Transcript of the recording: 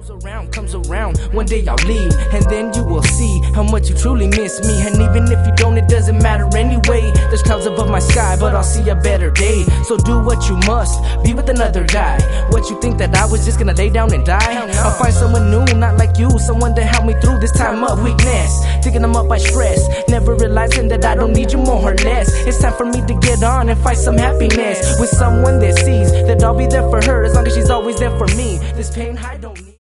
comes around, one day I'll leave, and then you will see how much you truly miss me. And even if you don't, it doesn't matter anyway. There's clouds above my sky, but I'll see a better day. So do what you must, be with another guy. What you think, that I was just gonna lay down and die? I'll find someone new, not like you, someone to help me through this time of weakness. Thinking I'm up by stress, never realizing that I don't need you more or less. It's time for me to get on and find some happiness with someone that sees that I'll be there for her as long as she's always there for me. This pain I don't need.